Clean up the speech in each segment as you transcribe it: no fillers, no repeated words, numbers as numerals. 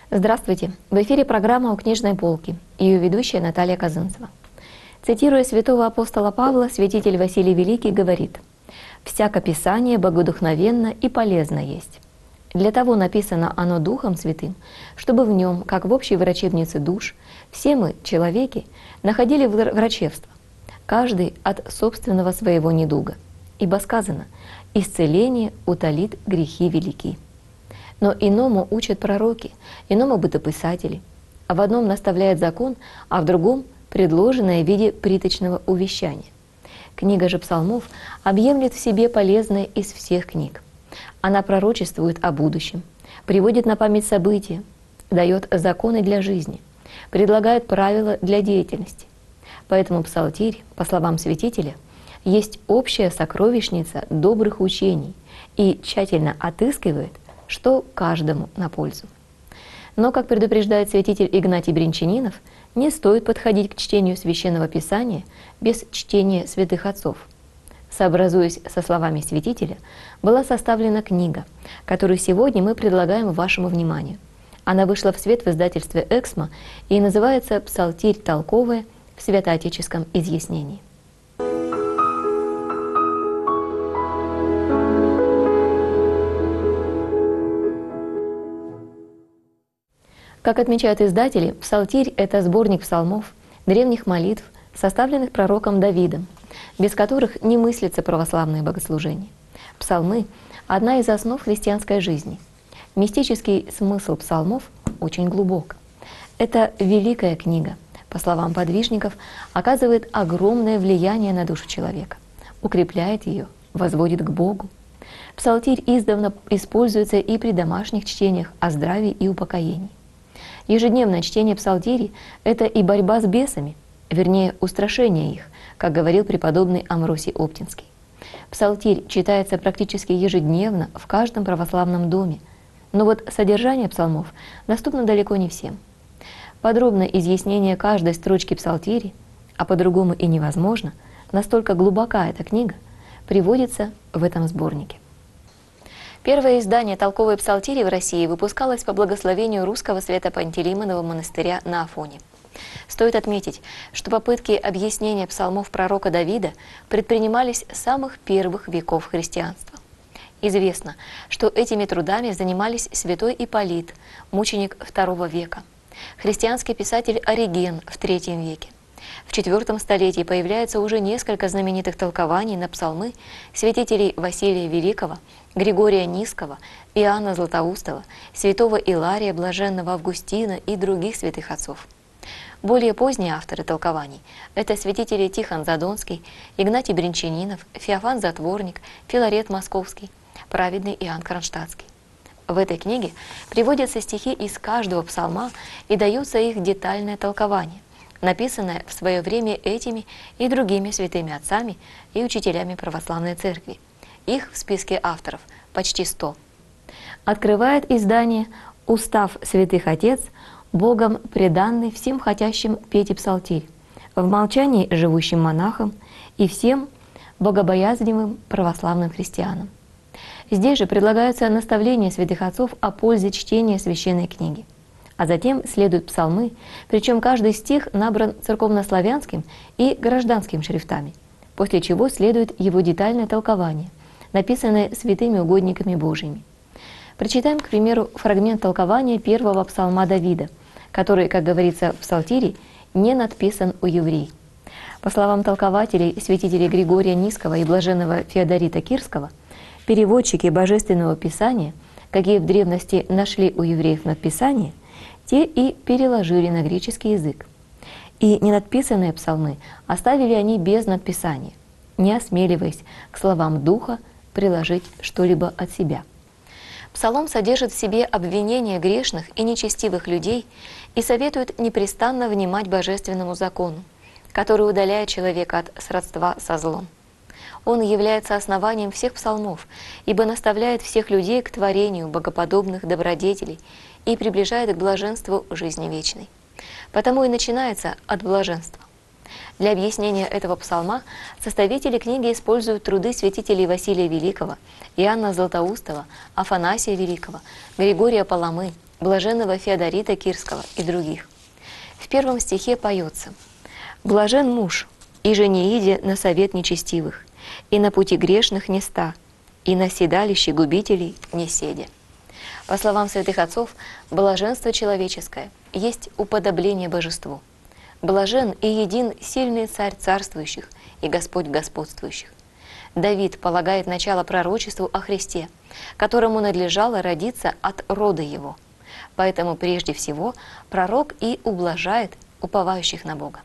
Здравствуйте! В эфире программа «У книжной полки» и ее ведущая Наталья Казанцева. Цитируя святого апостола Павла, святитель Василий Великий говорит: «Всяко Писание богодухновенно и полезно есть. Для того написано оно Духом Святым, чтобы в нем, как в общей врачебнице душ, все мы, человеки, находили врачевство, каждый от собственного своего недуга. Ибо сказано: исцеление утолит грехи велики». Но иному учат пророки, иному бытописатели, а в одном наставляет закон, а в другом — предложенное в виде приточного увещания. Книга же псалмов объемлет в себе полезное из всех книг. Она пророчествует о будущем, приводит на память события, дает законы для жизни, предлагает правила для деятельности. Поэтому псалтирь, по словам святителя, есть общая сокровищница добрых учений и тщательно отыскивает, что каждому на пользу. Но, как предупреждает святитель Игнатий Бринчанинов, не стоит подходить к чтению Священного Писания без чтения святых отцов. Сообразуясь со словами святителя, была составлена книга, которую сегодня мы предлагаем вашему вниманию. Она вышла в свет в издательстве «Эксмо» и называется «Псалтирь толковая в святоотеческом изъяснении». Как отмечают издатели, псалтирь — это сборник псалмов, древних молитв, составленных пророком Давидом, без которых не мыслится православное богослужение. Псалмы — одна из основ христианской жизни. Мистический смысл псалмов очень глубок. Эта великая книга, по словам подвижников, оказывает огромное влияние на душу человека, укрепляет ее, возводит к Богу. Псалтирь издавна используется и при домашних чтениях о здравии и упокоении. Ежедневное чтение псалтирей — это и борьба с бесами, вернее, устрашение их, как говорил преподобный Амвросий Оптинский. Псалтирь читается практически ежедневно в каждом православном доме, но вот содержание псалмов доступно далеко не всем. Подробное изъяснение каждой строчки псалтирей, а по-другому и невозможно, настолько глубока эта книга, приводится в этом сборнике. Первое издание толковой псалтири в России выпускалось по благословению русского Свято-Пантелеймонового монастыря на Афоне. Стоит отметить, что попытки объяснения псалмов пророка Давида предпринимались с самых первых веков христианства. Известно, что этими трудами занимались святой Ипполит, мученик II века, христианский писатель Ориген в III веке. В IV столетии появляется уже несколько знаменитых толкований на псалмы святителей Василия Великого, Григория Нисского, Иоанна Златоустова, святого Илария Блаженного Августина и других святых отцов. Более поздние авторы толкований — это святители Тихон Задонский, Игнатий Бринчанинов, Феофан Затворник, Филарет Московский, праведный Иоанн Кронштадтский. В этой книге приводятся стихи из каждого псалма и дается их детальное толкование, написанное в свое время этими и другими святыми отцами и учителями православной церкви. Их в списке авторов почти 100. Открывает издание «Устав святых отец», Богом преданный всем хотящим петь и псалтирь, в молчании живущим монахам и всем богобоязненным православным христианам. Здесь же предлагаются наставления святых отцов о пользе чтения священной книги. А затем следуют псалмы, причем каждый стих набран церковнославянским и гражданским шрифтами, после чего следует его детальное толкование, написанное святыми угодниками Божьими. Прочитаем, к примеру, фрагмент толкования первого псалма Давида, который, как говорится в псалтире, не надписан у евреев. По словам толкователей, святителей Григория Нисского и блаженного Феодорита Кирского, переводчики Божественного Писания, какие в древности нашли у евреев надписание, те и переложили на греческий язык. И ненадписанные псалмы оставили они без надписания, не осмеливаясь к словам Духа приложить что-либо от себя. Псалом содержит в себе обвинения грешных и нечестивых людей и советует непрестанно внимать божественному закону, который удаляет человека от сродства со злом. Он является основанием всех псалмов, ибо наставляет всех людей к творению богоподобных добродетелей и приближает к блаженству жизни вечной. Потому и начинается от блаженства. Для объяснения этого псалма составители книги используют труды святителей Василия Великого, Иоанна Златоустова, Афанасия Великого, Григория Паламы, блаженного Феодорита Кирского и других. В первом стихе поется: «Блажен муж, иже не иде на совет нечестивых, и на пути грешных не ста, и на седалище губителей не седя». По словам святых отцов, блаженство человеческое есть уподобление божеству. Блажен и един сильный царь царствующих и Господь господствующих. Давид полагает начало пророчеству о Христе, которому надлежало родиться от рода его. Поэтому прежде всего пророк и ублажает уповающих на Бога.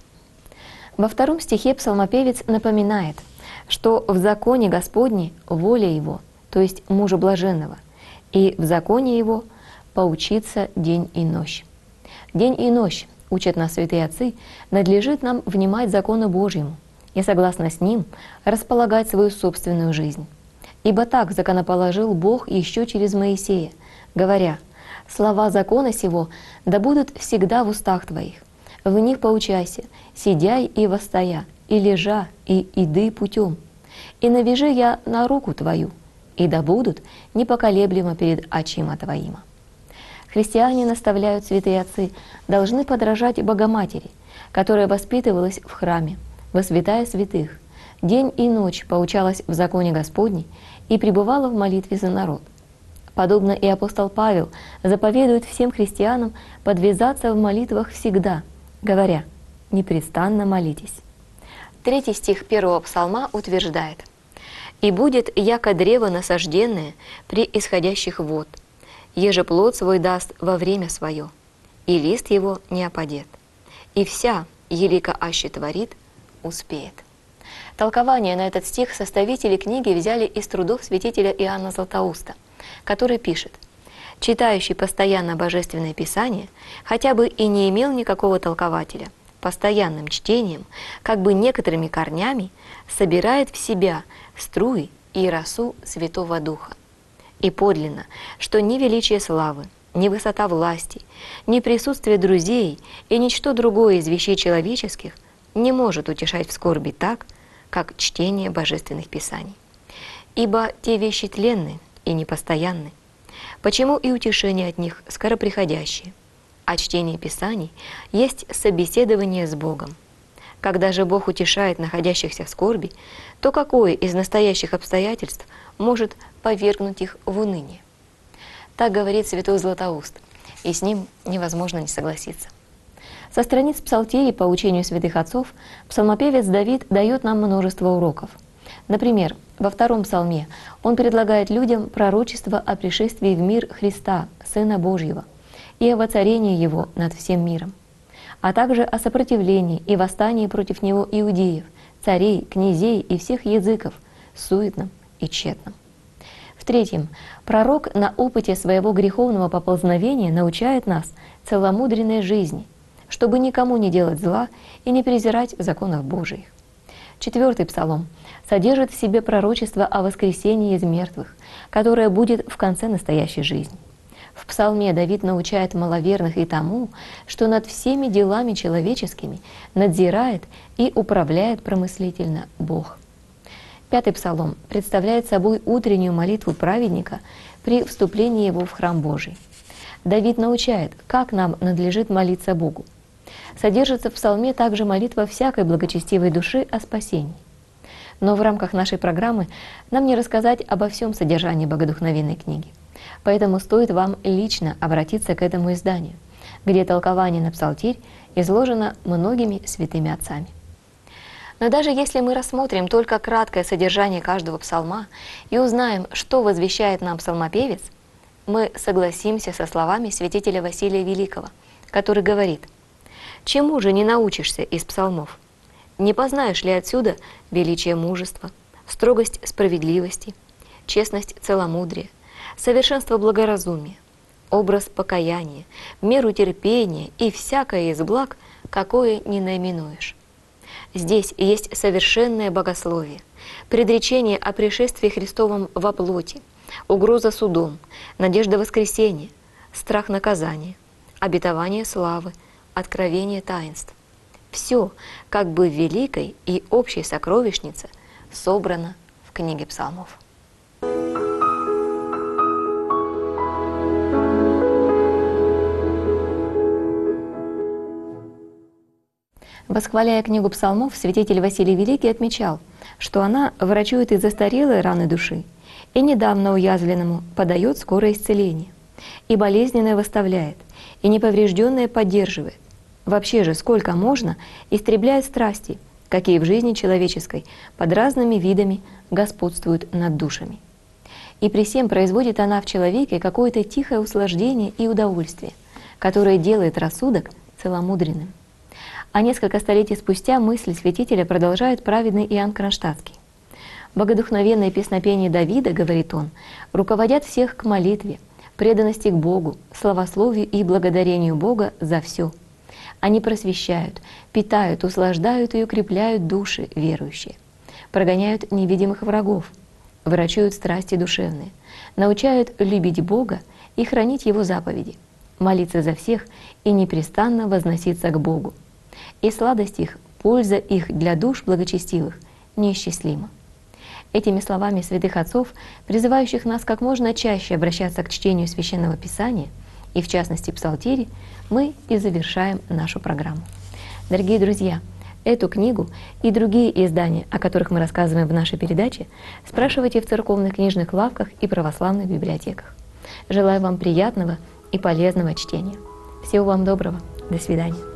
Во втором стихе псалмопевец напоминает, что в законе Господне воля его, то есть мужа блаженного, и в законе его поучиться день и ночь. День и ночь, учат нас святые отцы, надлежит нам внимать закону Божьему и согласно с ним располагать свою собственную жизнь. Ибо так законоположил Бог еще через Моисея, говоря: «Слова закона сего да будут всегда в устах твоих. В них поучайся, сидяй и восстоя, и лежа, и иды путем. И навяжи я на руку твою, и да будут непоколеблемо перед очима твоима». Христиане, наставляют святые отцы, должны подражать Богоматери, которая воспитывалась в храме, во святая святых, день и ночь поучалась в законе Господней и пребывала в молитве за народ. Подобно и апостол Павел заповедует всем христианам подвязаться в молитвах всегда, говоря: «Непрестанно молитесь». Третий стих первого псалма утверждает: «И будет, яко древо насажденное при исходящих вод, еже плод свой даст во время свое, и лист его не опадет, и вся, елико аще творит, успеет». Толкование на этот стих составители книги взяли из трудов святителя Иоанна Златоуста, который пишет: «Читающий постоянно Божественное Писание, хотя бы и не имел никакого толкователя, постоянным чтением, как бы некоторыми корнями, собирает в себя струи и росу Святого Духа. И подлинно, что ни величие славы, ни высота власти, ни присутствие друзей и ничто другое из вещей человеческих не может утешать в скорби так, как чтение Божественных Писаний. Ибо те вещи тленны и непостоянны, почему и утешение от них скороприходящее, а чтение Писаний есть собеседование с Богом. Когда же Бог утешает находящихся в скорби, то какое из настоящих обстоятельств может повергнуть их в уныние?» Так говорит святой Златоуст, и с ним невозможно не согласиться. Со страниц псалтирей по учению святых отцов псалмопевец Давид дает нам множество уроков. Например, во втором псалме он предлагает людям пророчество о пришествии в мир Христа, Сына Божьего, и о воцарении Его над всем миром, а также о сопротивлении и восстании против Него иудеев, царей, князей и всех языков, суетном и тщетном. В-третьем, пророк на опыте своего греховного поползновения научает нас целомудренной жизни, чтобы никому не делать зла и не презирать законов Божиих. Четвертый псалом содержит в себе пророчество о воскресении из мертвых, которое будет в конце настоящей жизни. В псалме Давид научает маловерных и тому, что над всеми делами человеческими надзирает и управляет промыслительно Бог. Пятый псалом представляет собой утреннюю молитву праведника при вступлении его в храм Божий. Давид научает, как нам надлежит молиться Богу. Содержится в псалме также молитва всякой благочестивой души о спасении. Но в рамках нашей программы нам не рассказать обо всем содержании богодухновенной книги. Поэтому стоит вам лично обратиться к этому изданию, где толкование на псалтирь изложено многими святыми отцами. Но даже если мы рассмотрим только краткое содержание каждого псалма и узнаем, что возвещает нам псалмопевец, мы согласимся со словами святителя Василия Великого, который говорит: «Чему же не научишься из псалмов? Не познаешь ли отсюда величие мужества, строгость справедливости, честность целомудрия, совершенство благоразумия, образ покаяния, меру терпения и всякое из благ, какое не наименуешь? Здесь есть совершенное богословие, предречение о пришествии Христовом во плоти, угроза судом, надежда воскресения, страх наказания, обетование славы, откровение таинств. Все, как бы в великой и общей сокровищнице, собрано в книге псалмов». Восхваляя книгу псалмов, святитель Василий Великий отмечал, что она врачует и застарелые раны души, и недавно уязвленному подает скорое исцеление, и болезненное восставляет, и неповрежденное поддерживает. Вообще же, сколько можно, истребляет страсти, какие в жизни человеческой под разными видами господствуют над душами. И при всем производит она в человеке какое-то тихое услаждение и удовольствие, которое делает рассудок целомудренным. А несколько столетий спустя мысль святителя продолжает праведный Иоанн Кронштадтский. Богодухновенное песнопение Давида, говорит он, руководят всех к молитве, преданности к Богу, славословию и благодарению Бога за все. Они просвещают, питают, услаждают и укрепляют души верующие, прогоняют невидимых врагов, врачуют страсти душевные, научают любить Бога и хранить Его заповеди, молиться за всех и непрестанно возноситься к Богу. И сладость их, польза их для душ благочестивых неисчислима. Этими словами святых отцов, призывающих нас как можно чаще обращаться к чтению Священного Писания, и в частности Псалтири, мы и завершаем нашу программу. Дорогие друзья, эту книгу и другие издания, о которых мы рассказываем в нашей передаче, спрашивайте в церковных книжных лавках и православных библиотеках. Желаю вам приятного и полезного чтения. Всего вам доброго. До свидания.